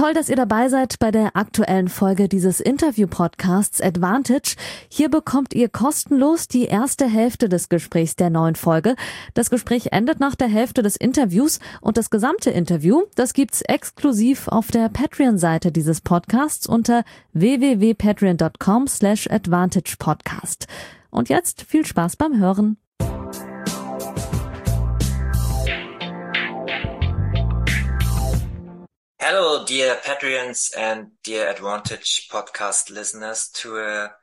Toll, dass ihr dabei seid bei der aktuellen Folge dieses Interview-Podcasts Advantage. Hier bekommt ihr kostenlos die erste Hälfte des Gesprächs der neuen Folge. Das Gespräch endet nach der Hälfte des Interviews und das gesamte Interview, das gibt's exklusiv auf der Patreon-Seite dieses Podcasts unter www.patreon.com/advantagepodcast. Und jetzt viel Spaß beim Hören. Hello, dear Patreons and dear Advantage podcast listeners, to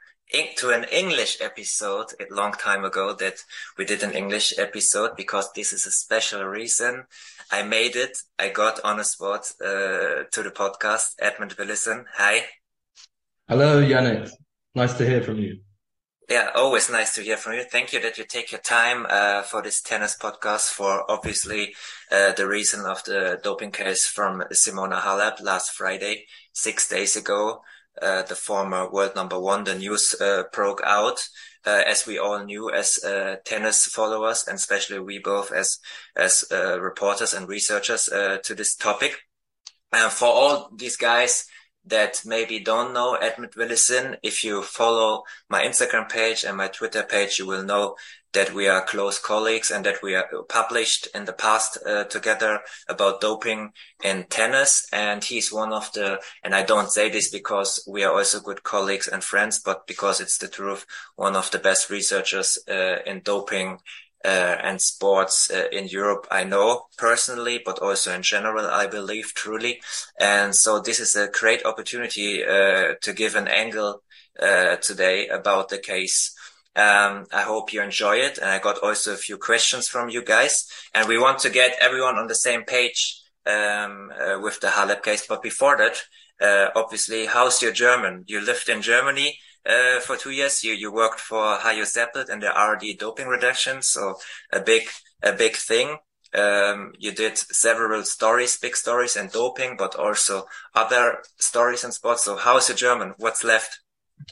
an English episode a long time ago that we did an English episode because this is a special reason. I made it. I got on the spot to the podcast. Edmund Willison, hi. Hello, Yannick. Nice to hear from you. Yeah, always nice to hear from you. Thank you that you take your time for this tennis podcast for obviously the reason of the doping case from Simona Halep last Friday, 6 days ago. The former world number one, the news broke out, as we all knew as tennis followers, and especially we both as reporters and researchers to this topic. For all these guys that maybe don't know Edmund Willison, if you follow my Instagram page and my Twitter page, you will know that we are close colleagues and that we are published in the past together about doping in tennis. And he's one of and I don't say this because we are also good colleagues and friends, but because it's the truth, one of the best researchers in doping and sports in Europe, I know personally, but also in general, I believe truly. And so this is a great opportunity to give an angle today about the case. I hope you enjoy it. And I got also a few questions from you guys, and we want to get everyone on the same page with the Halep case. But before that, obviously, how's your German? You lived in Germany for 2 years. You worked for Hajo Seppelt and the RD doping reduction, so a big thing. You did several big stories in doping, but also other stories in sports. So how's your German? What's left?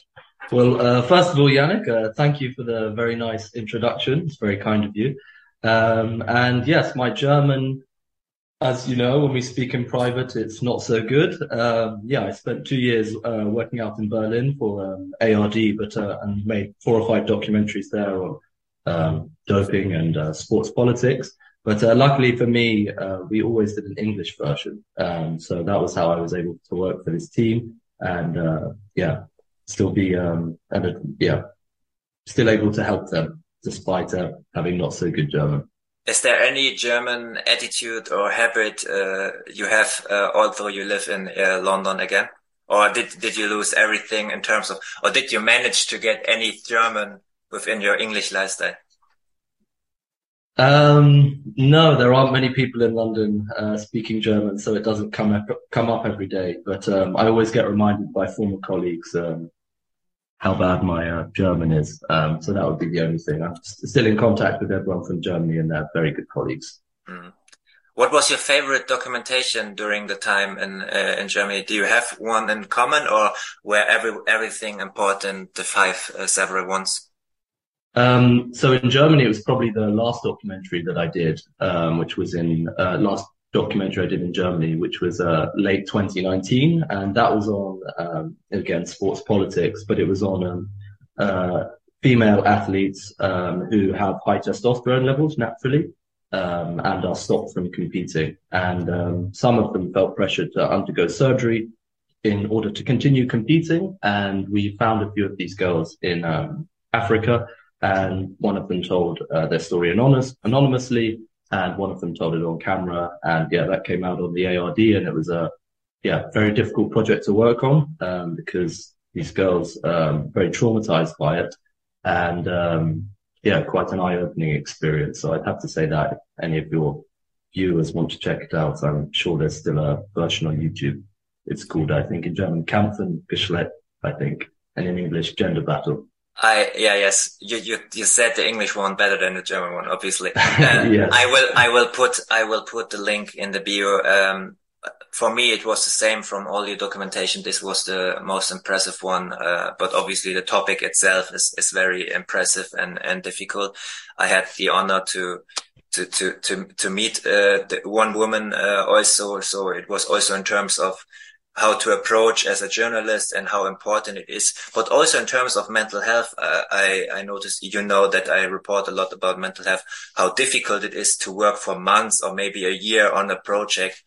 Well, first of all, Yannick, thank you for the very nice introduction. It's very kind of you. And yes, my German, as you know, when we speak in private, it's not so good. I spent 2 years working out in Berlin for ARD, and made 4 or 5 documentaries there on doping and sports politics. But luckily for me, we always did an English version. So that was how I was able to work for this team and still be still able to help them despite having not so good German. Is there any German attitude or habit you have although you live in London again? Or did you lose everything in terms of, or did you manage to get any German within your English lifestyle? No, there aren't many people in London speaking German, so it doesn't come up every day. But I always get reminded by former colleagues how bad my German is. So that would be the only thing. I'm still in contact with everyone from Germany, and they're very good colleagues. Mm. What was your favorite documentation during the time in Germany? Do you have one in common, or were everything important, the 5 several ones? So in Germany, it was probably the last documentary that I did, which was last documentary I did in Germany, which was late 2019, and that was on again sports politics, but it was on female athletes who have high testosterone levels naturally and are stopped from competing, and some of them felt pressured to undergo surgery in order to continue competing, and we found a few of these girls in Africa, and one of them told their story anonymously. And one of them told it on camera, and that came out on the ARD, and it was a very difficult project to work on because these girls very traumatized by it, and quite an eye-opening experience. So I'd have to say that if any of your viewers want to check it out, I'm sure there's still a version on YouTube. It's called, I think in German, Kämpfen Geschlecht, I think, and in English, Gender Battle. Yes. You said the English one better than the German one, obviously. Yes. I will put the link in the bio. For me, it was the same from all your documentation. This was the most impressive one. But obviously the topic itself is very impressive and difficult. I had the honor to meet, the one woman, also. So it was also in terms of how to approach as a journalist and how important it is. But also in terms of mental health, I noticed, that I report a lot about mental health, how difficult it is to work for months or maybe a year on a project.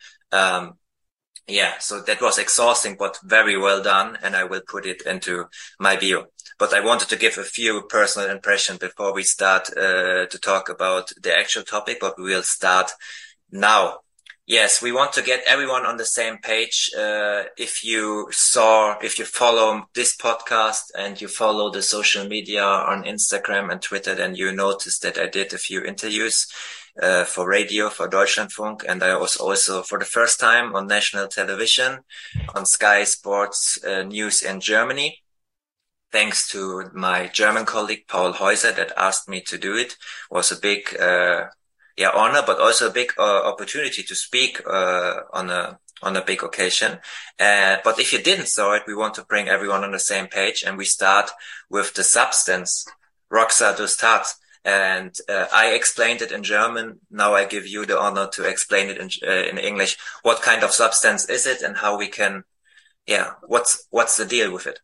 So that was exhausting, but very well done. And I will put it into my bio. But I wanted to give a few personal impressions before we start to talk about the actual topic, but we will start now. Yes, we want to get everyone on the same page. If you follow this podcast and you follow the social media on Instagram and Twitter, then you noticed that I did a few interviews for radio, for Deutschlandfunk, and I was also for the first time on national television on Sky Sports News in Germany. Thanks to my German colleague Paul Häuser that asked me to do it. It was a big honor, but also a big opportunity to speak on a big occasion. But if you didn't saw it, we want to bring everyone on the same page, and we start with the substance, Roxadustat. And I explained it in German. Now I give you the honor to explain it in English. What kind of substance is it, and how we can? What's the deal with it?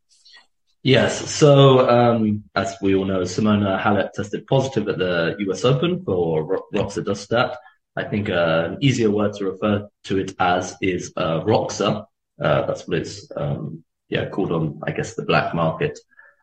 Yes. So, as we all know, Simona Halep tested positive at the US Open for Roxadustat. I think an easier word to refer to it as is Roxa. That's what it's called on, I guess, the black market.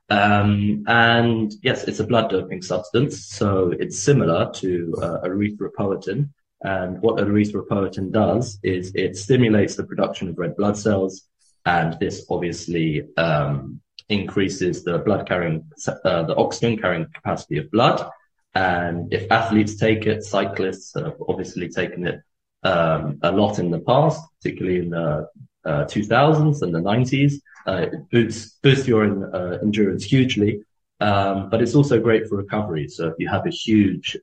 And yes, it's a blood doping substance. So it's similar to erythropoietin. And what erythropoietin does is it stimulates the production of red blood cells. And this obviously increases the the oxygen carrying capacity of blood. And if athletes take it, cyclists have obviously taken it a lot in the past, particularly in the 2000s and the 90s. It boosts your endurance hugely, but it's also great for recovery. So if you have a huge,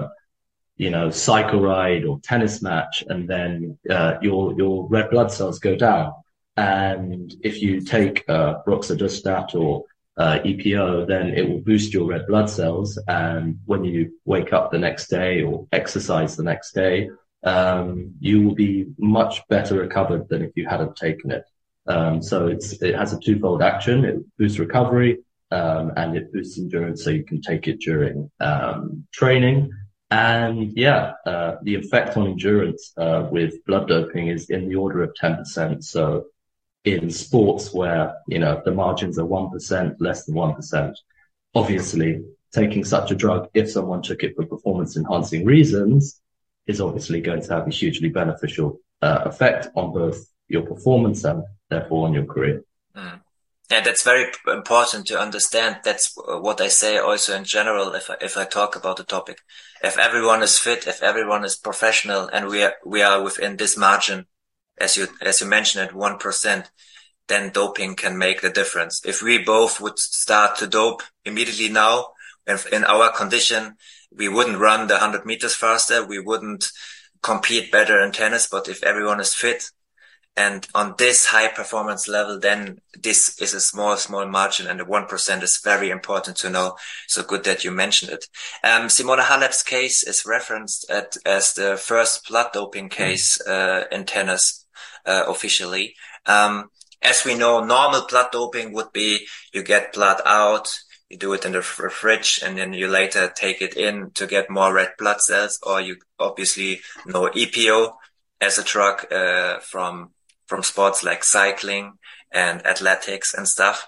cycle ride or tennis match, and then your red blood cells go down, and if you take Roxadustat or EPO, then it will boost your red blood cells. And when you wake up the next day or exercise the next day, you will be much better recovered than if you hadn't taken it. So it has a twofold action. It boosts recovery, and it boosts endurance, so you can take it during training. And the effect on endurance with blood doping is in the order of 10%. So in sports where, the margins are 1%, less than 1%, obviously taking such a drug, if someone took it for performance enhancing reasons, is obviously going to have a hugely beneficial effect on both your performance and therefore on your career. Yeah, that's very important to understand. That's what I say also in general if I talk about the topic. If everyone is fit, if everyone is professional, and we are within this margin, as you mentioned at 1%, then doping can make the difference. If we both would start to dope immediately now, in our condition, we wouldn't run the 100 meters faster, we wouldn't compete better in tennis, but if everyone is fit and on this high performance level, then this is a small margin, and the 1% is very important to know. So good that you mentioned it. Simona Halep's case is referenced as the first blood doping case in tennis officially. As we know, normal blood doping would be you get blood out, you do it in the fridge, and then you later take it in to get more red blood cells, or you obviously know EPO as a drug from sports like cycling and athletics and stuff.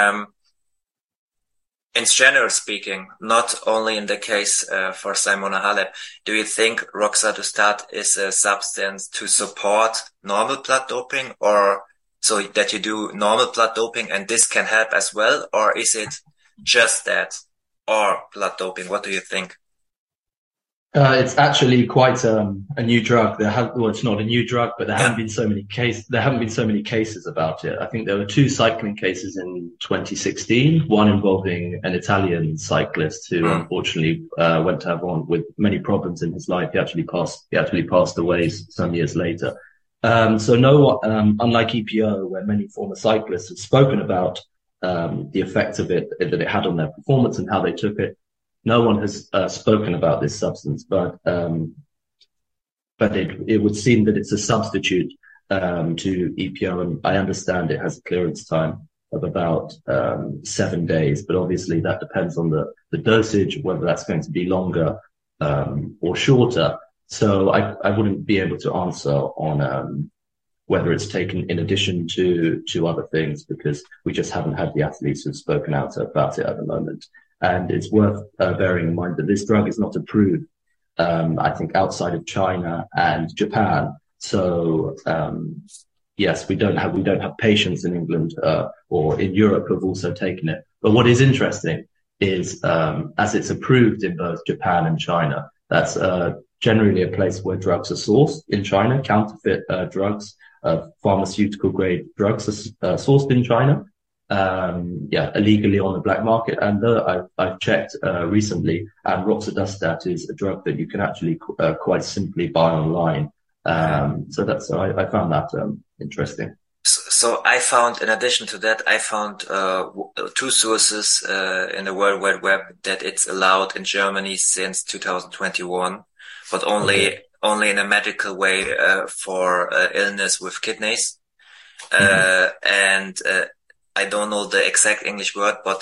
In general speaking, not only in the case for Simona Halep, do you think Roxadustat is a substance to support normal blood doping, or so that you do normal blood doping and this can help as well? Or is it just that or blood doping? What do you think? It's actually quite a new drug. It's not a new drug, but there haven't been so many cases about it. I think there were 2 cycling cases in 2016, one involving an Italian cyclist who unfortunately went to have one with many problems in his life. He actually passed away some years later. So unlike EPO, where many former cyclists have spoken about the effect of it that it had on their performance and how they took it, no one has spoken about this substance, but it would seem that it's a substitute to EPO, and I understand it has a clearance time of about 7 days, but obviously that depends on the dosage, whether that's going to be longer or shorter. So I wouldn't be able to answer on whether it's taken in addition to other things, because we just haven't had the athletes who've spoken out about it at the moment. And it's worth bearing in mind that this drug is not approved, I think, outside of China and Japan. So yes, we don't have patients in England or in Europe who have also taken it. But what is interesting is as it's approved in both Japan and China, that's generally a place where drugs are sourced in China. Counterfeit drugs, pharmaceutical grade drugs are sourced in China, illegally on the black market. And I've checked recently, and roxadustat is a drug that you can actually quite simply buy online. So I found that interesting. So I found, in addition to that, I found two sources in the World Wide Web that it's allowed in Germany since 2021, but only in a medical way for illness with kidneys. And I don't know the exact English word, but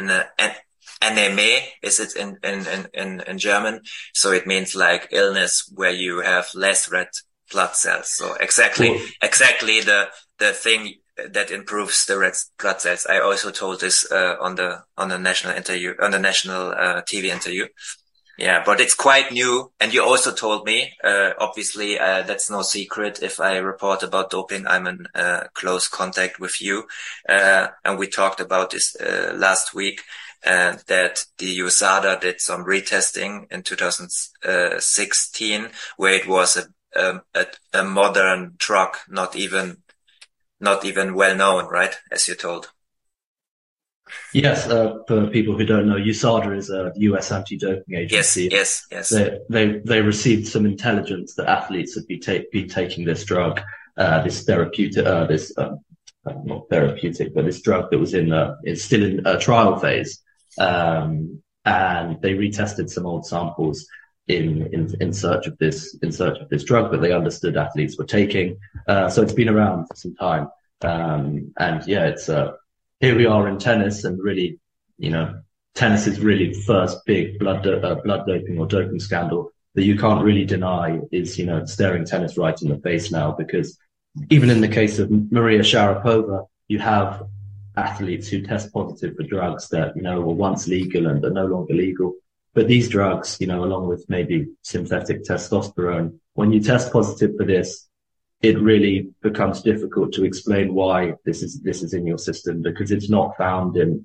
NME is it in German. So it means like illness where you have less red blood cells. So exactly the thing that improves the red blood cells. I also told this on the national TV interview. Yeah, but it's quite new. And you also told me, obviously, that's no secret. If I report about doping, I'm in close contact with you. And we talked about this last week, that the USADA did some retesting in 2016, where it was a modern drug, not even well known, right? As you told. Yes, for people who don't know, USADA is a US anti-doping agency. Yes. They received some intelligence that athletes had been taking this drug, this therapeutic, not therapeutic, but this drug that was it's still in a trial phase. And they retested some old samples in search of this drug that they understood athletes were taking. So it's been around for some time. And yeah, it's here we are in tennis, and really, tennis is really the first big blood doping or doping scandal that you can't really deny is, staring tennis right in the face now, because even in the case of Maria Sharapova, you have athletes who test positive for drugs that, were once legal and are no longer legal. But these drugs, along with maybe synthetic testosterone, when you test positive for this, it really becomes difficult to explain why this is in your system, because it's not found in,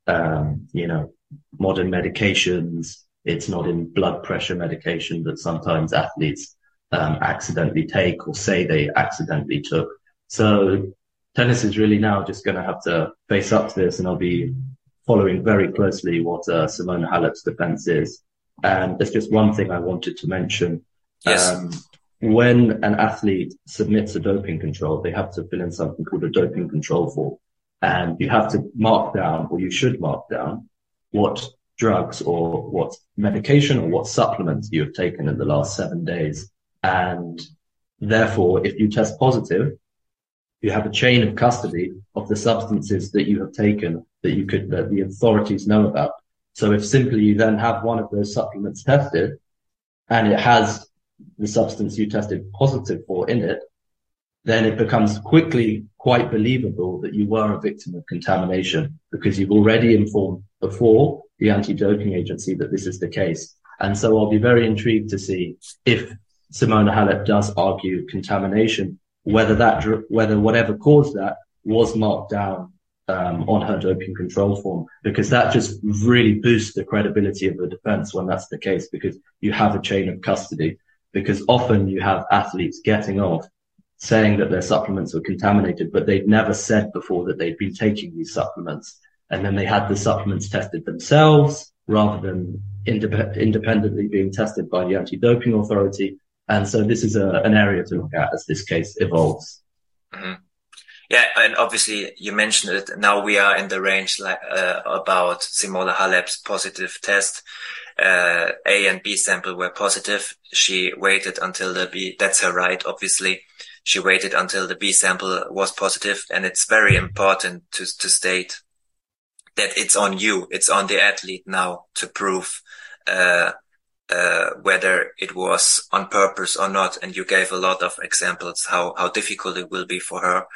modern medications. It's not in blood pressure medication that sometimes athletes accidentally take or say they accidentally took. So tennis is really now just going to have to face up to this, and I'll be following very closely what Simona Halep's defense is. And there's just one thing I wanted to mention. Yes. When an athlete submits a doping control, they have to fill in something called a doping control form. And you have to mark down, or you should mark down, what drugs or what medication or what supplements you have taken in the last 7 days. And therefore, if you test positive, you have a chain of custody of the substances that you have taken that the authorities know about. So if simply you then have one of those supplements tested and it has the substance you tested positive for in it, then it becomes quickly quite believable that you were a victim of contamination, because you've already informed before the anti-doping agency that this is the case. And so I'll be very intrigued to see if Simona Halep does argue contamination, whether whatever caused that was marked down on her doping control form, because that just really boosts the credibility of the defense when that's the case, because you have a chain of custody. Because often you have athletes getting off saying that their supplements were contaminated, but they'd never said before that they'd been taking these supplements. And then they had the supplements tested themselves rather than independently being tested by the anti-doping authority. And so this is an area to look at as this case evolves. Mm-hmm. Yeah, and obviously you mentioned it. Now we are in the range about Simona Halep's positive test. A and B sample were positive. She waited until the B. That's her right, obviously. she waited until the B sample was positive. And it's very important to state that it's on you, it's on the athlete now to prove whether it was on purpose or not. And you gave a lot of examples how difficult it will be for her.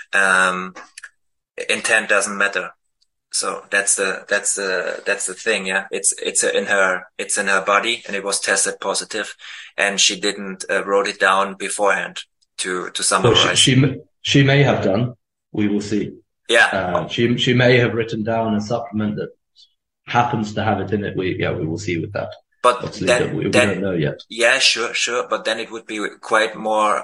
Intent doesn't matter. So that's the thing. Yeah. It's in her body, and it was tested positive, and she didn't wrote it down beforehand to summarize. Well, she may have done. We will see. Yeah. She may have written down a supplement that happens to have it in it. We will see with that. But we don't know yet. Yeah, sure. But then it would be quite more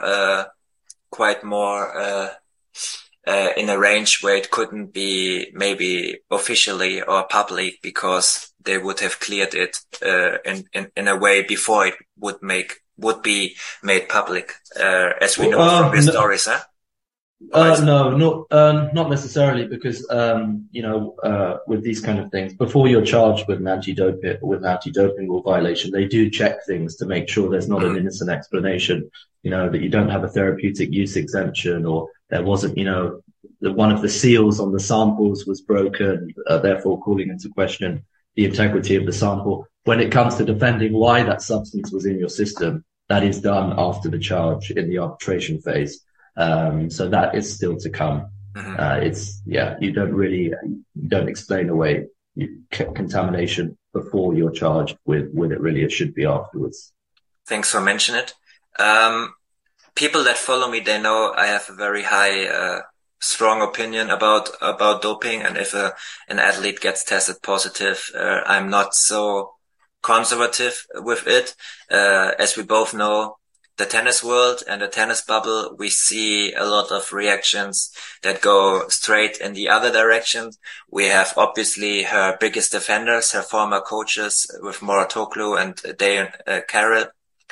in a range where it couldn't be maybe officially or public, because they would have cleared it in a way before it would be made public, as we know from the stories, huh? No, not necessarily, because with these kind of things, before you're charged with an anti-doping rule violation, they do check things to make sure there's not an innocent explanation. That you don't have a therapeutic use exemption, or there wasn't, that one of the seals on the samples was broken, therefore calling into question the integrity of the sample. When it comes to defending why that substance was in your system, that is done after the charge in the arbitration phase. So that is still to come. Mm-hmm. You don't explain away contamination before you're charged with it. Really, it should be afterwards. Thanks for mentioning it. People that follow me, they know I have a very high, strong opinion about doping. And if an athlete gets tested positive, I'm not so conservative with it. As we both know, the tennis world and the tennis bubble, we see a lot of reactions that go straight in the other direction. We have obviously her biggest defenders, her former coaches with Mouratoglou and Dayan Carroll.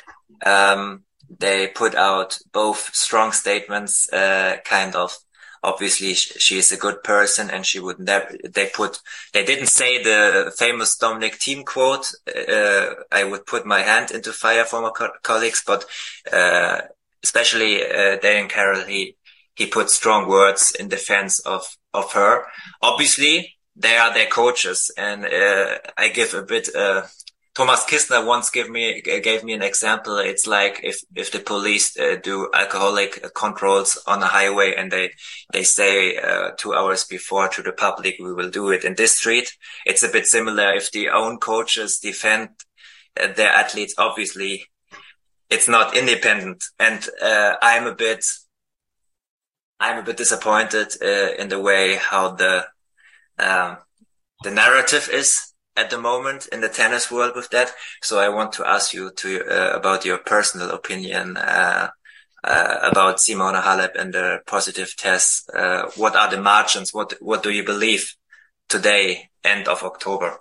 They put out both strong statements, kind of, obviously she is a good person and she would never, they didn't say the famous Dominic Thiem quote, I would put my hand into fire for my colleagues, but, especially, Dayan Carroll, he put strong words in defense of her. Obviously, they are their coaches, and, I give a bit, Thomas Kistner once gave me an example. It's like if the police do alcoholic controls on a highway and they say 2 hours before to the public, we will do it in this street. It's a bit similar. If the own coaches defend their athletes, obviously it's not independent. And I'm a bit disappointed in the way how the narrative is at the moment in the tennis world with that. So I want to ask you about your personal opinion about Simona Halep and the positive tests. What are the margins? What do you believe today, end of October?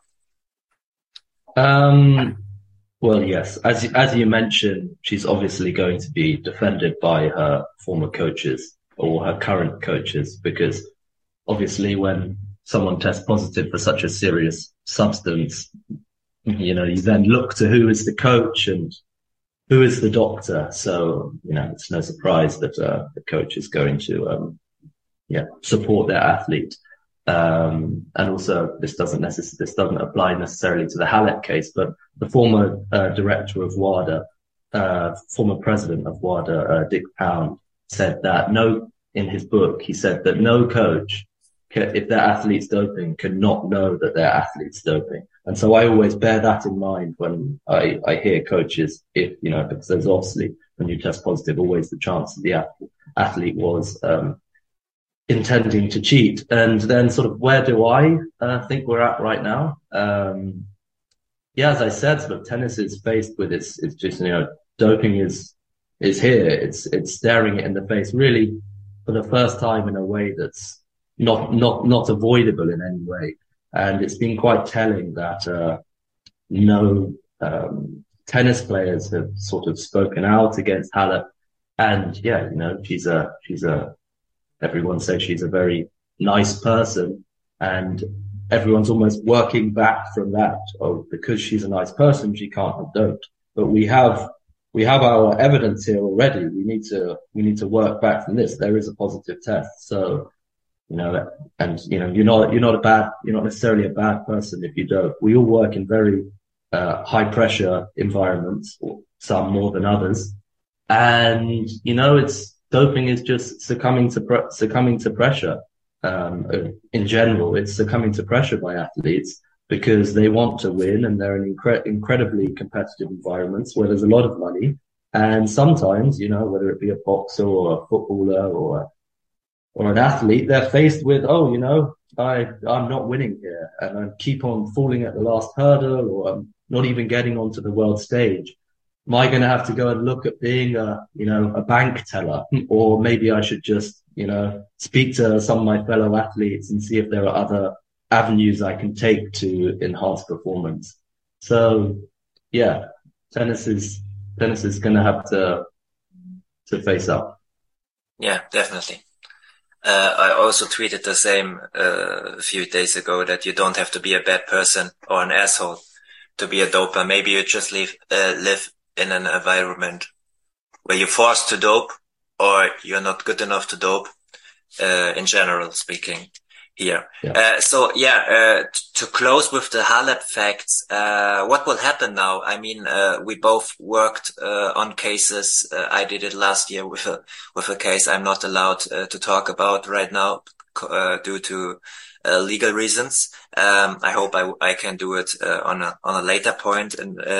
Well, yes, as you mentioned, she's obviously going to be defended by her former coaches or her current coaches, because obviously when someone tests positive for such a serious substance, you then look to who is the coach and who is the doctor. So, it's no surprise that the coach is going to, support their athlete. And also this doesn't apply necessarily to the Halep case, but the former director of WADA, former president of WADA, Dick Pound, said that in his book, he said that no coach, if their athlete's doping, cannot know that their athlete's doping. And so I always bear that in mind when I hear coaches, because there's obviously, when you test positive, always the chance that the athlete was intending to cheat. And then sort of where do I think we're at right now? As I said, sort of tennis is faced with it's just, doping is here. It's staring it in the face, really, for the first time in a way that's not avoidable in any way. And it's been quite telling that no tennis players have sort of spoken out against Halep. And everyone says she's a very nice person, and everyone's almost working back from that. Oh, because she's a nice person, she can't have doped. But we have we have our evidence here already. We need to work back from this. There is a positive test. So, and you're not necessarily a bad person if you don't. We all work in very high pressure environments, or some more than others. And, doping is just succumbing to pressure. In general, it's succumbing to pressure by athletes because they want to win, and they're in incredibly competitive environments where there's a lot of money. And sometimes, whether it be a boxer or a footballer or an athlete, they're faced with, I'm not winning here, and I keep on falling at the last hurdle, or I'm not even getting onto the world stage. Am I going to have to go and look at being a bank teller? Or maybe I should just, speak to some of my fellow athletes and see if there are other avenues I can take to enhance performance. So yeah, tennis is going to have to face up. Yeah, definitely. I also tweeted the same a few days ago, that you don't have to be a bad person or an asshole to be a doper. Maybe you just live in an environment where you're forced to dope, or you're not good enough to dope, in general speaking here. Yeah. To close with the Halep facts, what will happen now? I mean, we both worked on cases. I did it last year with a case I'm not allowed to talk about right now due to legal reasons. I hope I can do it on a later point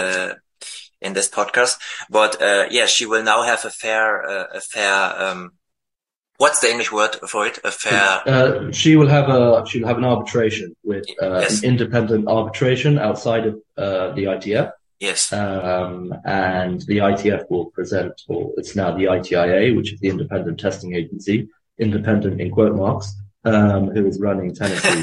in this podcast. But she will now have a fair what's the English word for it? A fair. She'll have an arbitration with Yes. an independent arbitration outside of the ITF. Yes. And the ITF will present, or it's now the ITIA, which is the independent testing agency, independent in quote marks, who is running Tennessee's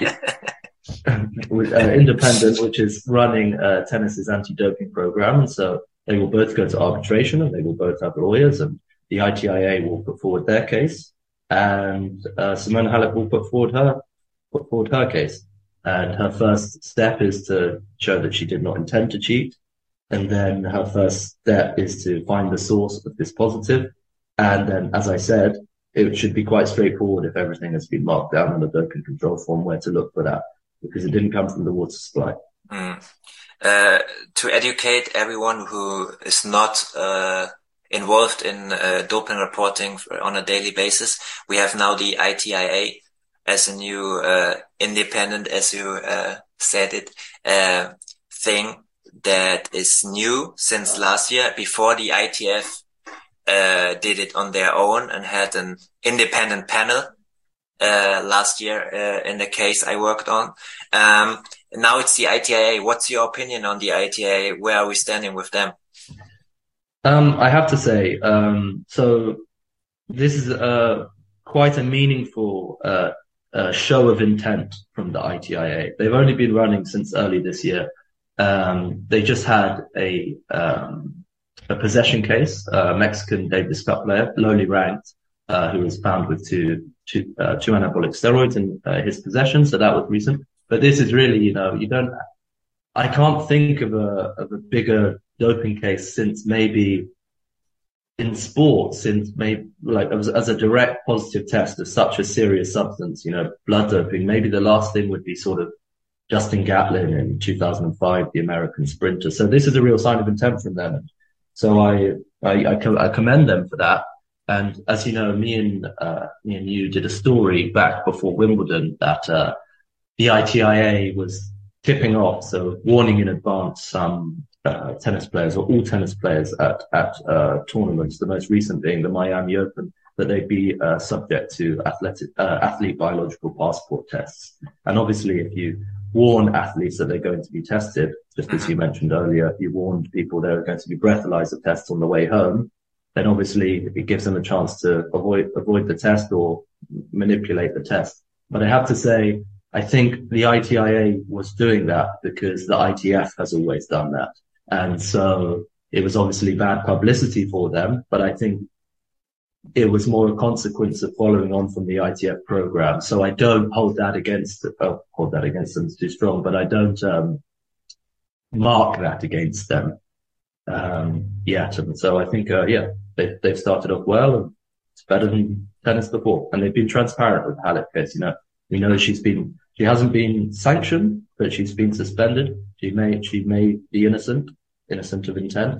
independent, which is running Tennessee's anti-doping program. And so they will both go to arbitration, and they will both have lawyers, and the ITIA will put forward their case, and Simona Halep will put forward her case. And her first step is to show that she did not intend to cheat. And then her first step is to find the source of this positive. And then, as I said, it should be quite straightforward if everything has been marked down on the doping control form, where to look for that, because it didn't come from the water supply. To educate everyone who is not involved in doping reporting on a daily basis, we have now the ITIA as a new independent, as you said it, thing that is new since last year. Before, the ITF did it on their own and had an independent panel last year in the case I worked on. Now it's the ITIA. What's your opinion on the ITIA? Where are we standing with them? I have to say, so this is quite a meaningful show of intent from the ITIA. They've only been running since early this year. They just had a possession case, Mexican Davis Cup player, lowly ranked, who was found with two anabolic steroids in his possession. So that was recent. But this is really, I can't think of a bigger doping case since maybe in sports, since maybe as a direct positive test of such a serious substance, blood doping. Maybe the last thing would be sort of Justin Gatlin in 2005, the American sprinter. So this is a real sign of intent from them. So I commend them for that. And as you know, me and you did a story back before Wimbledon that the ITIA was tipping off, so warning in advance some tennis players, or all tennis players at tournaments, the most recent being the Miami Open, that they'd be subject to athlete biological passport tests. And obviously, if you warn athletes that they're going to be tested, just as you mentioned earlier, if you warned people there are going to be breathalyzer tests on the way home, then obviously it gives them a chance to avoid the test or manipulate the test. But I have to say, I think the ITIA was doing that because the ITF has always done that. And so it was obviously bad publicity for them, but I think it was more a consequence of following on from the ITF program. So I don't hold that against them is too strong, but I don't mark that against them. So I think, they've started off well, and it's better than tennis before. And they've been transparent with the Halep case. We know she hasn't been sanctioned, but she's been suspended. She may be innocent of intent.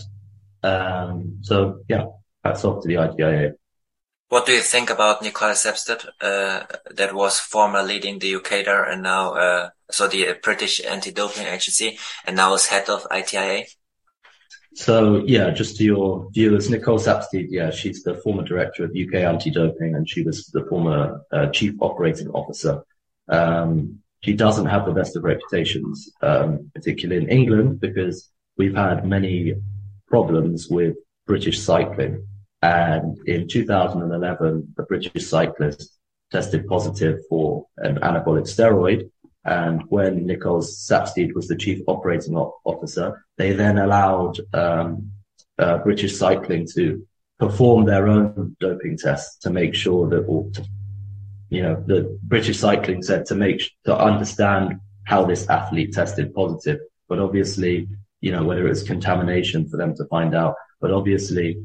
Hats off to the ITIA. What do you think about Nicola Sepstead, that was former leading the UK there and now, the British Anti-Doping Agency, and now is head of ITIA? So, just to your viewers, Nicole Sapstead, she's the former director of UK Anti-Doping, and she was the former chief operating officer. She doesn't have the best of reputations, particularly in England, because we've had many problems with British cycling. And in 2011, a British cyclist tested positive for an anabolic steroid. And when Nicole Sapstead was the chief operating officer, they then allowed British Cycling to perform their own doping tests to make sure that, the British Cycling said to understand how this athlete tested positive. But obviously, whether it's contamination for them to find out. But obviously,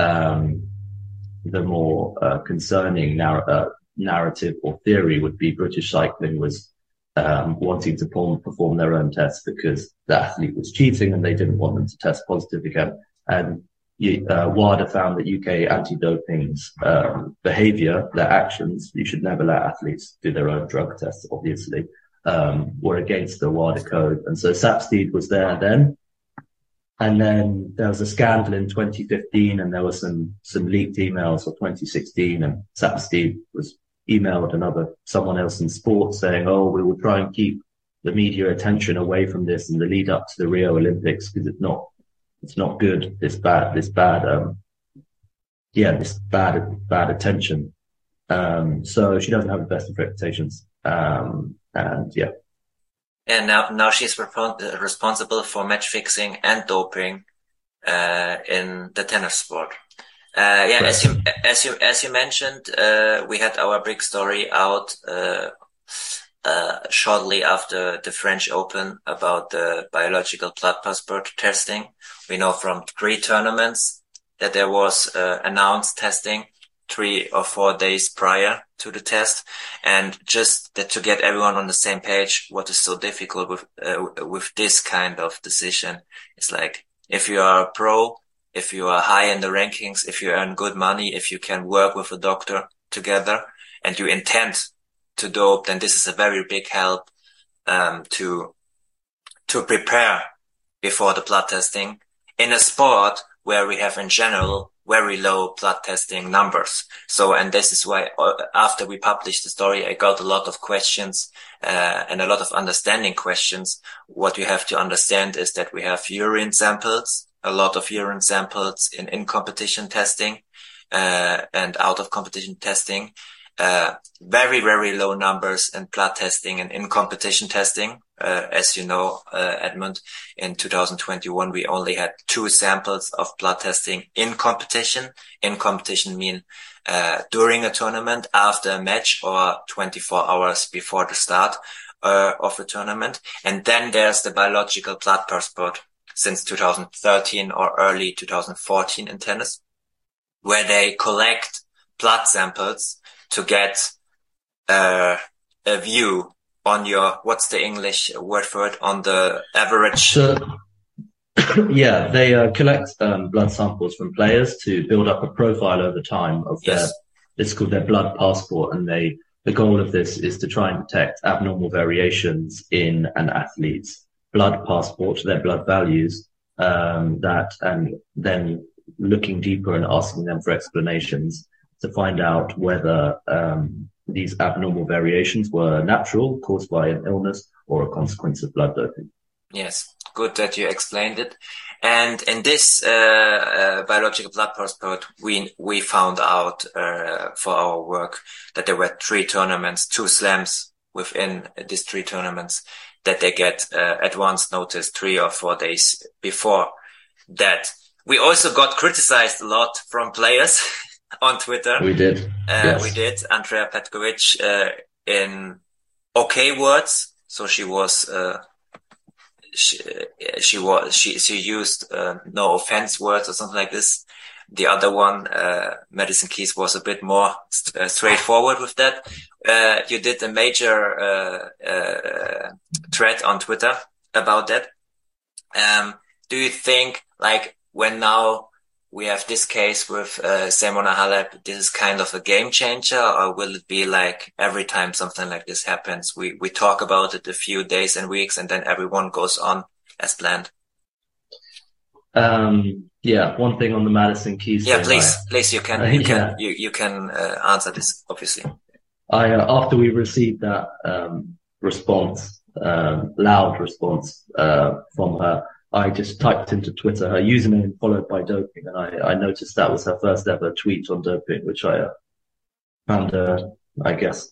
the more concerning narrative or theory would be British Cycling was wanting to perform their own tests because the athlete was cheating and they didn't want them to test positive again. And WADA found that UK anti-doping's behaviour, their actions, you should never let athletes do their own drug tests, obviously, were against the WADA code. And so Sapstead was there then. And then there was a scandal in 2015 and there were some leaked emails of 2016, and Sapstead was emailed someone else in sport saying, we will try and keep the media attention away from this in the lead up to the Rio Olympics because it's not good, this bad attention. So she doesn't have the best of reputations. And now she's responsible for match fixing and doping in the tennis sport. As you mentioned, we had our big story out shortly after the French Open about the biological blood passport testing. We know from 3 tournaments that there was announced testing 3 or 4 days prior to the test, and just that to get everyone on the same page, what is so difficult with this kind of decision. It's like, if you are a pro, if you are high in the rankings, if you earn good money, if you can work with a doctor together and you intend to dope, then this is a very big help to prepare before the blood testing in a sport where we have in general very low blood testing numbers. So, and this is why after we published the story, I got a lot of questions and a lot of understanding questions. What you have to understand is that we have urine samples, a lot of urine samples in competition testing and out of competition testing. Very, very low numbers in blood testing and in competition testing. As you know, Edmund, in 2021, we only had 2 samples of blood testing in competition. In competition mean, during a tournament, after a match, or 24 hours before the start, of the tournament. And then there's the biological blood passport since 2013 or early 2014 in tennis, where they collect blood samples to get a view on what's the English word for it, on the average? They collect blood samples from players to build up a profile over time of it's called their blood passport, and the goal of this is to try and detect abnormal variations in an athlete's blood passport, their blood values, and then looking deeper and asking them for explanations to find out whether these abnormal variations were natural, caused by an illness, or a consequence of blood doping. Yes, good that you explained it. And in this biological blood passport, we found out for our work that there were 3 tournaments, 2 slams within these 3 tournaments, that they get advance notice 3 or 4 days before that. We also got criticized a lot from players on Twitter. We did. Yes. We did. Andrea Petkovic in okay words. So she was she used no offense words or something like this. The other one, Madison Keys, was a bit more straightforward with that. You did a major thread on Twitter about that. Do you think, like, when now we have this case with Simona Halep, this is kind of a game changer, or will it be like every time something like this happens, we talk about it a few days and weeks, and then everyone goes on as planned? Yeah, one thing on the Madison Keys Yeah, thing. please, you can answer this, obviously. After we received that response, loud response from her, I just typed into Twitter her username followed by doping, and I noticed that was her first ever tweet on doping, which I found, I guess,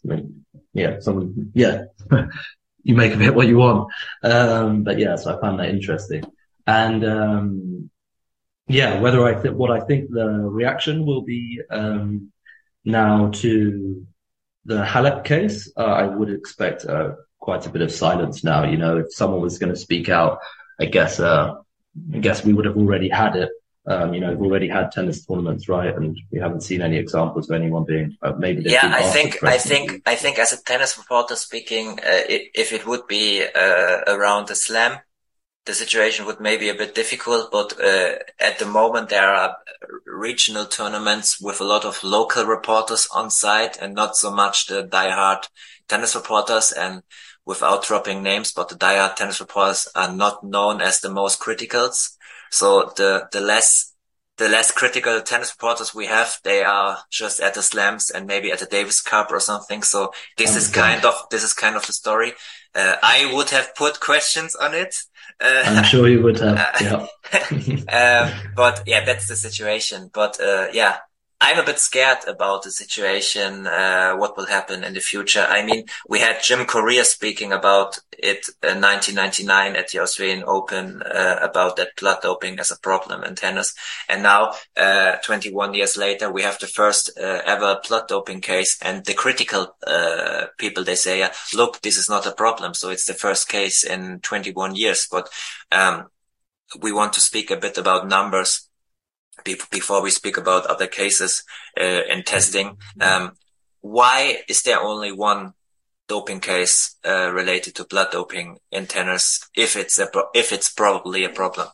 you make of it what you want. But yeah, so I found that interesting. And what I think the reaction will be now to the Halep case, I would expect quite a bit of silence now. You know, if someone was going to speak out, I guess we would have already had it. We've already had tennis tournaments, right? And we haven't seen any examples of anyone being maybe. Yeah, I think as a tennis reporter speaking, if it would be around the Slam, the situation would maybe a bit difficult, but at the moment there are regional tournaments with a lot of local reporters on site and not so much the diehard tennis reporters. And without dropping names, but the diehard tennis reporters are not known as the most criticals. So the less critical tennis reporters we have, they are just at the Slams and maybe at the Davis Cup or something. So this is kind of the story. I would have put questions on it. I'm sure you would have. Yeah. But yeah, that's the situation. But I'm a bit scared about the situation, what will happen in the future. I mean, we had Jim Courier speaking about it in 1999 at the Australian Open, about that blood doping as a problem in tennis. And now, 21 years later, we have the first ever blood doping case. And the critical people, they say, look, this is not a problem. So it's the first case in 21 years. But we want to speak a bit about numbers before we speak about other cases in testing. Why is there only one doping case related to blood doping in tennis if it's probably a problem?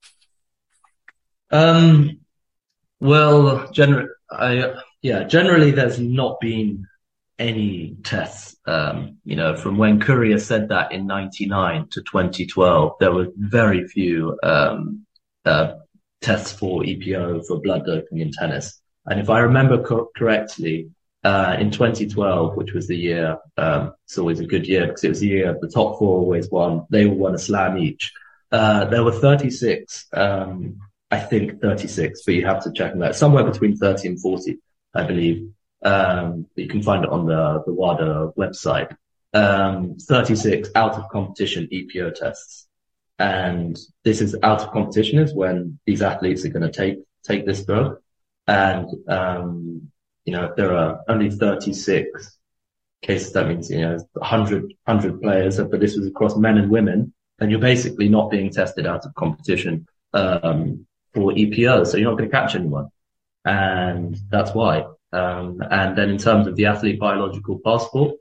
Well, generally there's not been any tests. From when Courier said that in 99 to 2012, there were very few tests for EPO for blood doping in tennis. And if I remember correctly, in 2012, which was the year, it's always a good year because it was the year the top four always won. They all won a Slam each. There were 36, I think 36, but you have to check on that. Somewhere between 30 and 40, I believe. You can find it on the WADA website. 36 out of competition EPO tests. And this is out of competition is when these athletes are going to take this drug. And, if there are only 36 cases, that means, 100 players, but this was across men and women, and you're basically not being tested out of competition, for EPO. So you're not going to catch anyone. And that's why. And then in terms of the athlete biological passport,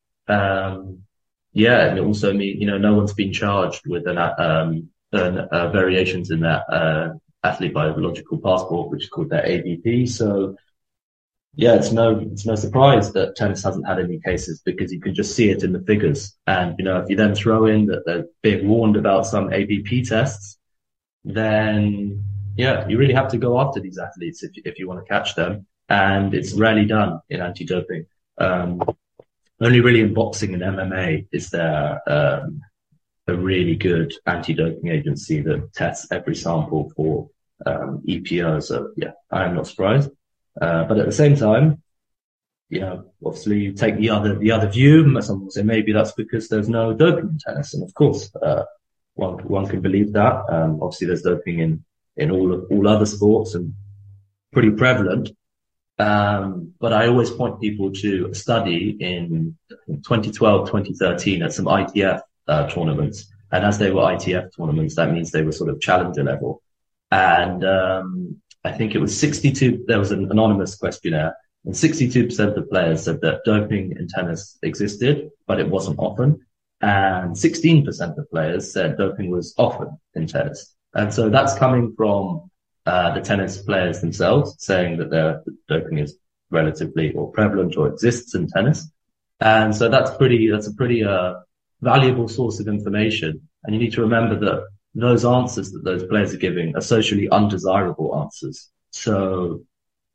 and it also means, no one's been charged with variations in that athlete biological passport, which is called their ABP. So, it's no surprise that tennis hasn't had any cases because you can just see it in the figures. And, if you then throw in that they're being warned about some ABP tests, then, you really have to go after these athletes if you want to catch them. And it's rarely done in anti-doping. Only really in boxing and MMA is there a really good anti-doping agency that tests every sample for EPO. So I am not surprised. But at the same time, obviously you take the other view. Some will say maybe that's because there's no doping in tennis, and of course one can believe that. Obviously there's doping in all other sports and pretty prevalent. But I always point people to a study in 2012, 2013 at some ITF tournaments, And as they were ITF tournaments, that means they were sort of challenger level. And I think it was 62, there was an anonymous questionnaire, and 62% of players said that doping in tennis existed, but it wasn't often. And 16% of players said doping was often in tennis. And so that's coming from the tennis players themselves saying that their doping is relatively or prevalent or exists in tennis. And so that's a pretty valuable source of information. And you need to remember that those answers that those players are giving are socially undesirable answers. So,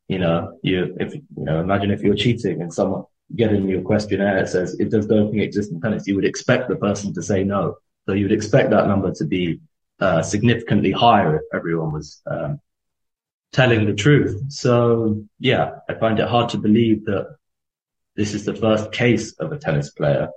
imagine if you're cheating and someone get in your questionnaire, it says, does doping exist in tennis? You would expect the person to say no. So you would expect that number to be significantly higher if everyone was telling the truth. So yeah, I find it hard to believe that this is the first case of a tennis player,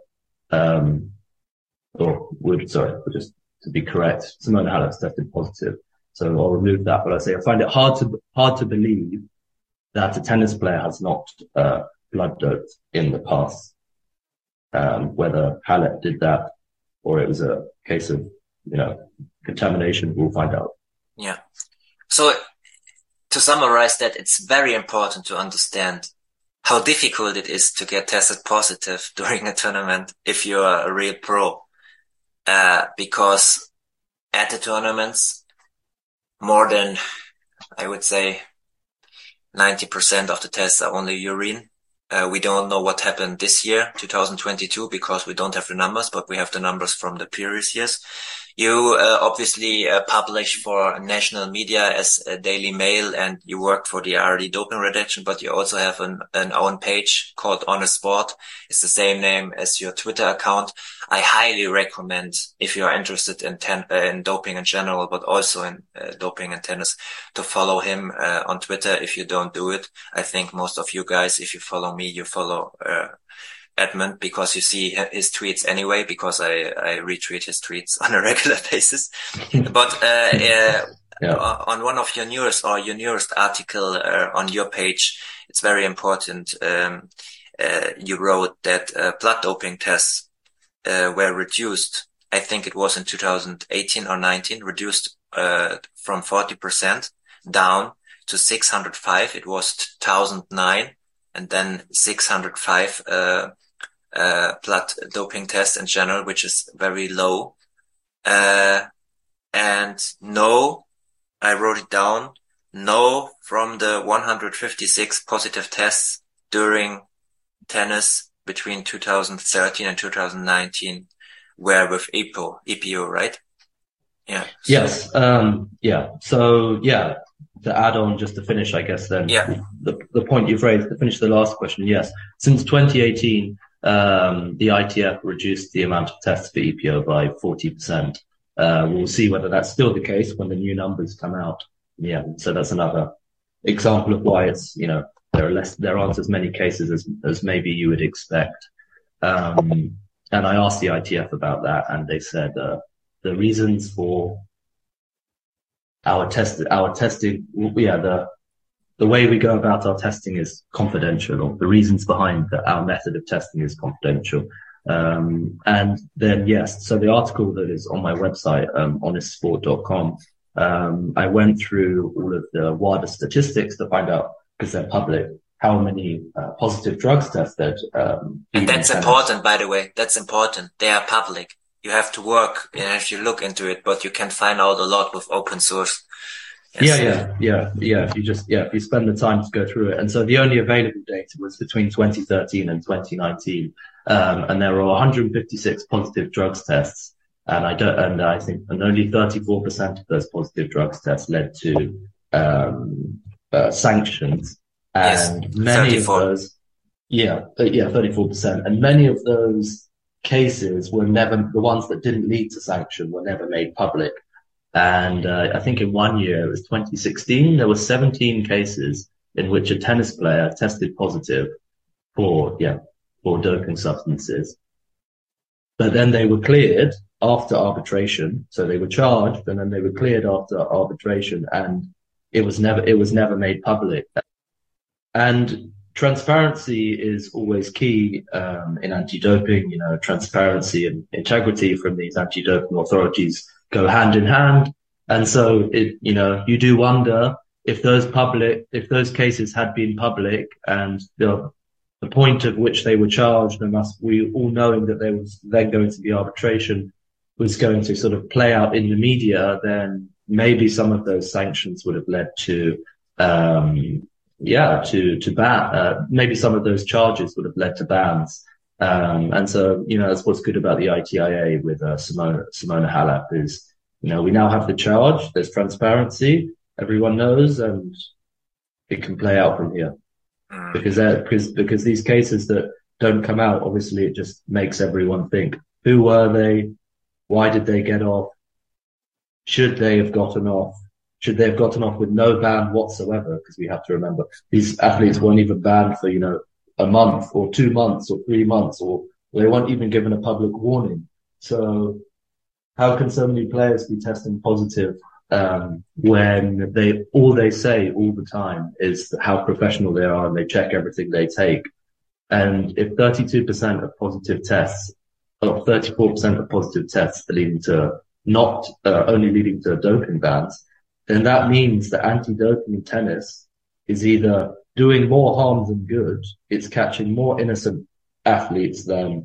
just to be correct, Simona Halep's tested positive. So I'll remove that, but I find it hard to believe that a tennis player has not blood doped in the past. Whether Halep did that or it was a case of, contamination, we'll find out. Yeah. So to summarize that, it's very important to understand how difficult it is to get tested positive during a tournament if you're a real pro. Because at the tournaments, more than, I would say, 90% of the tests are only urine. We don't know what happened this year, 2022, because we don't have the numbers, but we have the numbers from the previous years. You obviously publish for national media as a Daily Mail, and you work for the RD doping redaction, but you also have an own page called Honest Sport. It's the same name as your Twitter account. I highly recommend, if you're interested in doping in general, but also in doping in tennis, to follow him on Twitter. If you don't do it, I think most of you guys, if you follow me, you follow Edmund, because you see his tweets anyway, because I retweet his tweets on a regular basis. But on one of your newest article on your page, it's very important. You wrote that blood doping tests were reduced. I think it was in 2018 or 19, reduced from 40% down to 605. It was 2009, and then 605 blood doping tests in general, which is very low. And no, I wrote it down, no from the 156 positive tests during tennis between 2013 and 2019 were with EPO, right? Yeah. Yes. So yeah, to add on, just to finish, I guess then, the point you've raised, to finish the last question, yes. Since 2018, the ITF reduced the amount of tests for EPO by 40%. We'll see whether that's still the case when the new numbers come out. Yeah. So that's another example of why it's, there aren't as many cases as maybe you would expect. And I asked the ITF about that, and they said, the reasons for our testing, the way we go about our testing is confidential, or the reasons behind our method of testing is confidential. And then, yes, so the article that is on my website, honestsport.com, I went through all of the WADA statistics to find out, because they're public, how many positive drugs tested. And that's important, by the way. That's important. They are public. You have to work, if you look into it, but you can find out a lot with open source. Yes. If you spend the time to go through it. And so the only available data was between 2013 and 2019. And there were 156 positive drugs tests. And I think only 34% of those positive drugs tests led to, sanctions. And yes, many 34. of those, 34%. And many of those cases were never, the ones that didn't lead to sanction were never made public. And I think in one year, it was 2016, there were 17 cases in which a tennis player tested positive for doping substances. But then they were cleared after arbitration. So they were charged, and then they were cleared after arbitration, and it was never made public. And transparency is always key in anti-doping. Transparency and integrity from these anti-doping authorities go hand in hand. And so you do wonder if those cases had been public and the point at which they were charged, and we all knowing that there was then going to be arbitration, was going to sort of play out in the media, then maybe some of those sanctions would have led to ban. Maybe some of those charges would have led to bans. And so, that's what's good about the ITIA with Simona Halep is, we now have the charge. There's transparency. Everyone knows, and it can play out from here. Because these cases that don't come out, obviously, it just makes everyone think: who were they? Why did they get off? Should they have gotten off? Should they have gotten off with no ban whatsoever? Because we have to remember these athletes weren't even banned for a month or 2 months or 3 months, or they weren't even given a public warning. So how can so many players be testing positive when all they say all the time is how professional they are and they check everything they take? And if 32% of positive tests, or 34% of positive tests are leading to only leading to doping bans, then that means that anti-doping in tennis is either doing more harm than good. It's catching more innocent athletes than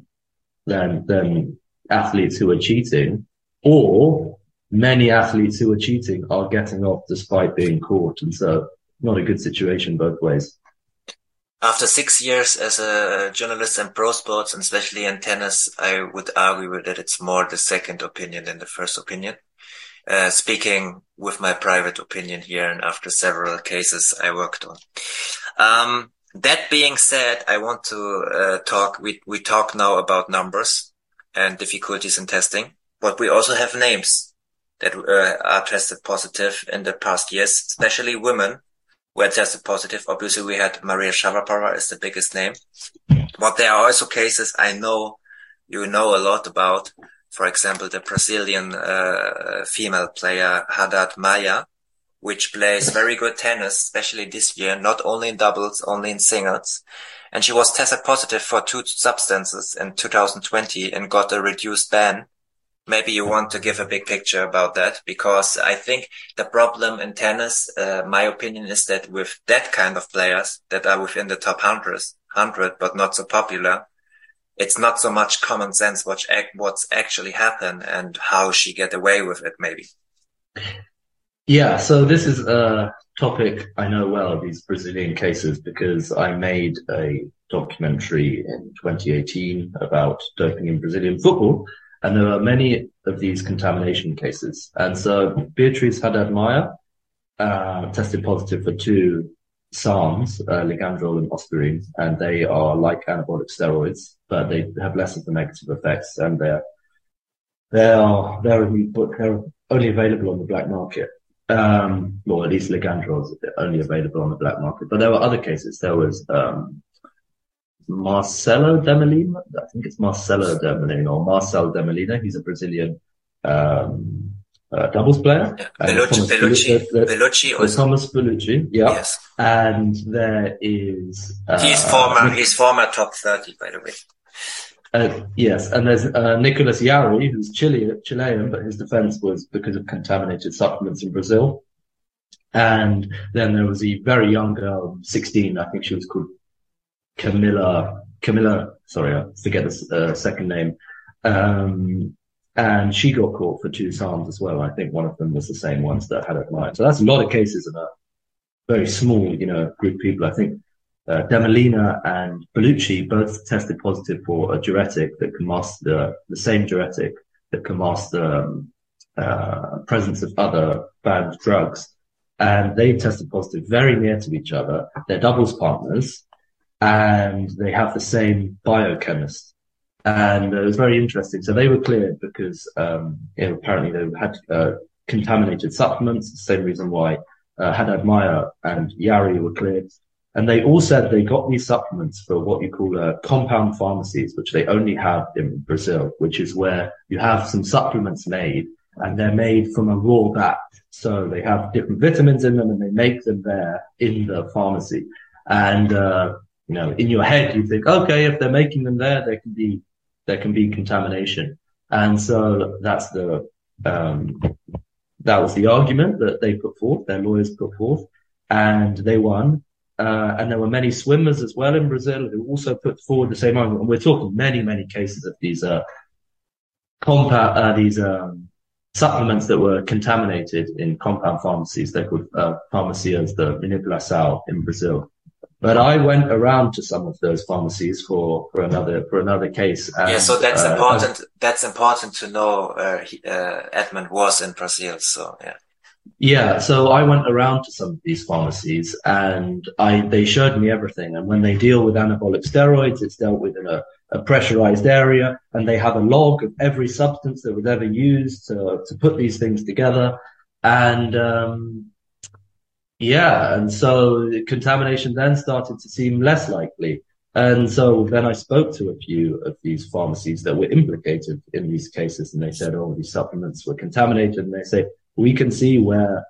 athletes who are cheating, or many athletes who are cheating are getting off despite being caught. And so not a good situation both ways. After 6 years as a journalist in pro sports, and especially in tennis, I would argue that it's more the second opinion than the first opinion. Speaking with my private opinion here, and after several cases I worked on. That being said, I want to talk. We talk now about numbers and difficulties in testing, but we also have names that are tested positive in the past years, especially women who are tested positive. Obviously, we had Maria Sharapova is the biggest name, but there are also cases I know you know a lot about. For example, the Brazilian female player Haddad Maia, which plays very good tennis, especially this year, not only in doubles, only in singles. And she was tested positive for 2 substances in 2020 and got a reduced ban. Maybe you want to give a big picture about that, because I think the problem in tennis, my opinion is that with that kind of players that are within the top 100, but not so popular, it's not so much common sense what's actually happened and how she get away with it, maybe. Yeah, so this is a topic I know well, these Brazilian cases, because I made a documentary in 2018 about doping in Brazilian football, and there are many of these contamination cases. And so Beatriz Haddad Maia tested positive for 2 SARMs, Ligandrol and Ospirine, and they are like anabolic steroids, but they have less of the negative effects, and they're only available on the black market. Well, at least Ligandrol is only available on the black market. But there were other cases. There was Marcelo Demolina. I think it's Marcelo Demolina or Marcel Demolina. He's a Brazilian doubles player. Bellucci. Thomas Bellucci, yeah. Yes. And there is... he's former top 30, by the way. Yes, and there's Nicolas Jarry, who's Chilean, but his defense was because of contaminated supplements in Brazil. And then there was a very young girl, 16, I think she was called Camilla, sorry, I forget the second name. And she got caught for 2 SARMs as well. I think one of them was the same ones that had applied. So that's a lot of cases in a very small, group of people. I think Demolina and Bellucci both tested positive for a diuretic that can mask the same diuretic that can mask the presence of other banned drugs. And they tested positive very near to each other. They're doubles partners, and they have the same biochemist. And it was very interesting. So they were cleared because apparently they had contaminated supplements, the same reason why Haddad Maia and Jarry were cleared. And they all said they got these supplements for what you call compound pharmacies, which they only have in Brazil, which is where you have some supplements made, and they're made from a raw batch. So they have different vitamins in them, and they make them there in the pharmacy. And in your head, you think, okay, if they're making them there can be contamination. And so that was the argument that they put forth, their lawyers put forth, and they won. And there were many swimmers as well in Brazil who also put forward the same argument. And we're talking many, many cases of these supplements that were contaminated in compound pharmacies. They're called Farmacias de Manipulação in Brazil. But I went around to some of those pharmacies for another case. And, so that's important. That's important to know. Edmund was in Brazil, so yeah. Yeah, so I went around to some of these pharmacies and they showed me everything. And when they deal with anabolic steroids, it's dealt with in a pressurized area, and they have a log of every substance that was ever used to put these things together. And and so contamination then started to seem less likely. And so then I spoke to a few of these pharmacies that were implicated in these cases, and they said, oh, these supplements were contaminated. And they say, we can see where,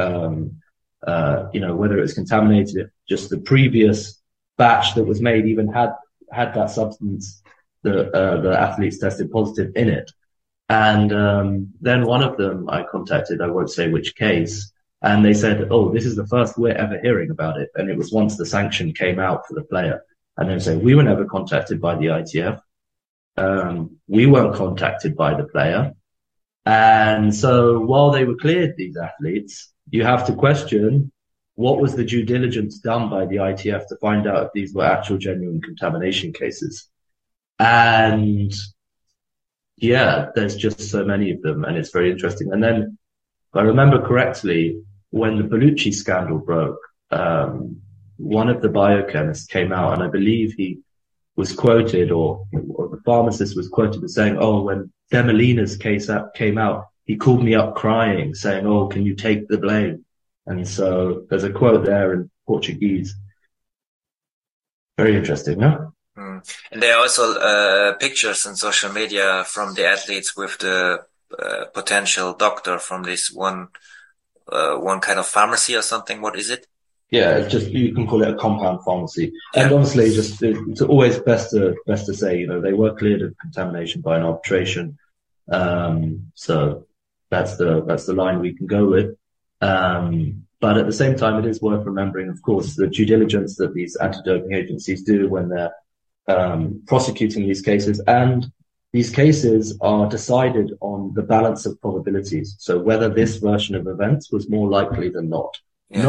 whether it was contaminated, if just the previous batch that was made even had that substance that the athletes tested positive in it. And then one of them I contacted, I won't say which case, and they said, oh, this is the first we're ever hearing about it. And it was once the sanction came out for the player. And they say, we were never contacted by the ITF. We weren't contacted by the player. And so while they were cleared, these athletes, you have to question, what was the due diligence done by the ITF to find out if these were actual genuine contamination cases? And yeah, there's just so many of them, and it's very interesting. And then, if I remember correctly, when the Bellucci scandal broke, one of the biochemists came out, and I believe he was quoted, or the pharmacist was quoted as saying, oh, when Demolina's case came out, he called me up crying, saying, oh, can you take the blame? And so there's a quote there in Portuguese. Very interesting, no? And there are also pictures on social media from the athletes with the potential doctor from this one kind of pharmacy or something. What is it? Yeah, it's just, you can call it a compound pharmacy. Yeah. And honestly, it's always best to say, they were cleared of contamination by an arbitration. So that's the line we can go with. But at the same time, it is worth remembering, of course, the due diligence that these anti-doping agencies do when they're prosecuting these cases. And these cases are decided on the balance of probabilities. So whether this version of events was more likely than not. Yes.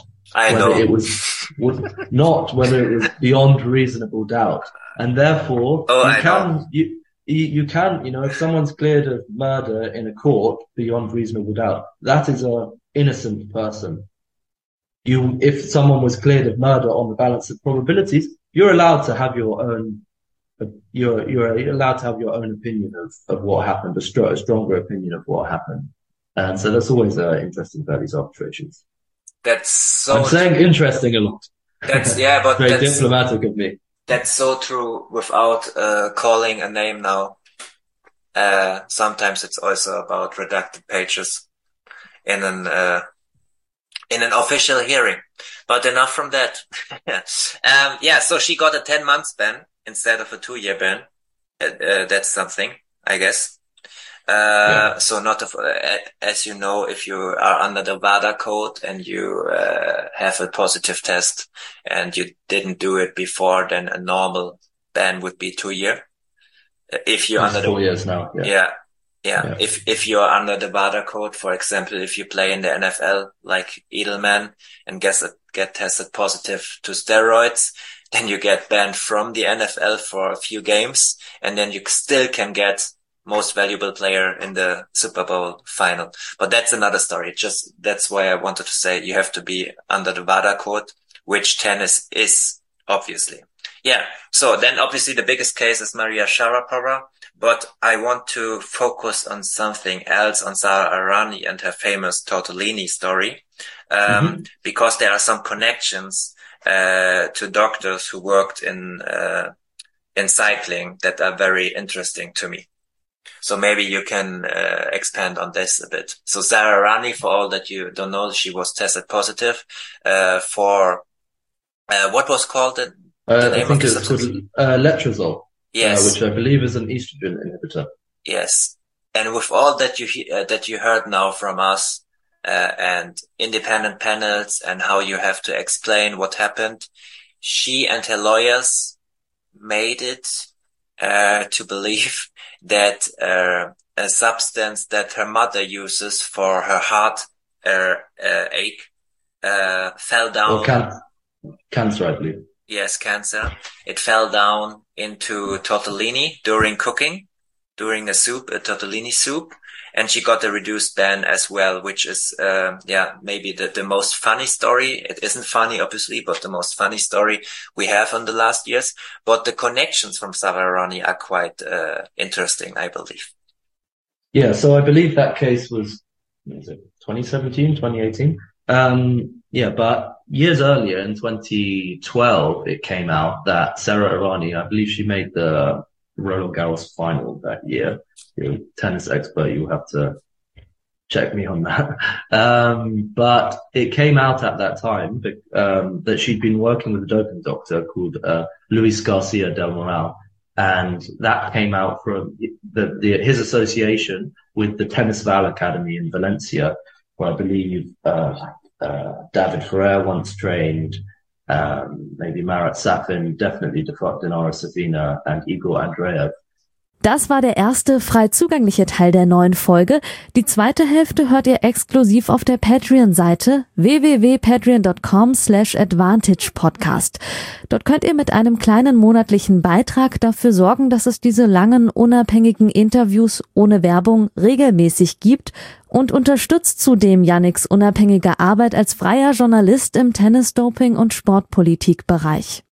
Not whether it was beyond reasonable doubt. And therefore, you can, if someone's cleared of murder in a court beyond reasonable doubt, that is a innocent person. If someone was cleared of murder on the balance of probabilities, you're allowed to have your own, you're allowed to have your own opinion of what happened, a stronger opinion of what happened. And so that's always interesting about these arbitrations. I'm saying interesting a lot. But very diplomatic of me. That's so true without calling a name now. Sometimes it's also about redacted pages in an official hearing. But enough from that. So she got a 10 months ban instead of a 2-year ban. That's something, I guess. So as you know, if you are under the WADA code and you have a positive test and you didn't do it before, then a normal ban would be 2 year. If you're under 4 years now. Yeah. If you're under the WADA code, for example, if you play in the NFL like Edelman and get tested positive to steroids, then you get banned from the NFL for a few games, and then you still can get most valuable player in the Super Bowl final. But that's another story. That's why I wanted to say you have to be under the WADA code, which tennis is, obviously. Yeah. So then obviously the biggest case is Maria Sharapova, but I want to focus on something else, on Sara Errani and her famous tortellini story, because there are some connections, to doctors who worked in cycling that are very interesting to me. So maybe you can expand on this a bit. So Sara Errani, for all that you don't know, she was tested positive for what was called I think it's called letrozole, yes, which I believe is an estrogen inhibitor. yes. And with all that you heard now from us, and independent panels and how you have to explain what happened, she and her lawyers made it to believe that a substance that her mother uses for her heart ache fell down. Or cancer, I believe. Yes, cancer. It fell down into tortellini during cooking, during a tortellini soup. And she got a reduced ban as well, which is, maybe the most funny story. It isn't funny, obviously, but the most funny story we have in the last years. But the connections from Zavva Irani are quite interesting, I believe. Yeah, so I believe that case was 2017, 2018? But years earlier, in 2012, it came out that Sara Errani, I believe she made the Roland Garros final that year. You're a tennis expert, you'll have to check me on that. But it came out at that time that she'd been working with a doping doctor called Luis Garcia del Moral. And that came out from his association with the Tennis Val Academy in Valencia, where I believe David Ferrer once trained, maybe Marat Safin, definitely Dinara Safina and Igor Andreev. Das war der erste frei zugängliche Teil der neuen Folge. Die zweite Hälfte hört ihr exklusiv auf der Patreon-Seite www.patreon.com/advantagepodcast. Dort könnt ihr mit einem kleinen monatlichen Beitrag dafür sorgen, dass es diese langen, unabhängigen Interviews ohne Werbung regelmäßig gibt und unterstützt zudem Yannicks unabhängige Arbeit als freier Journalist im Tennis-Doping- und Sportpolitik-Bereich.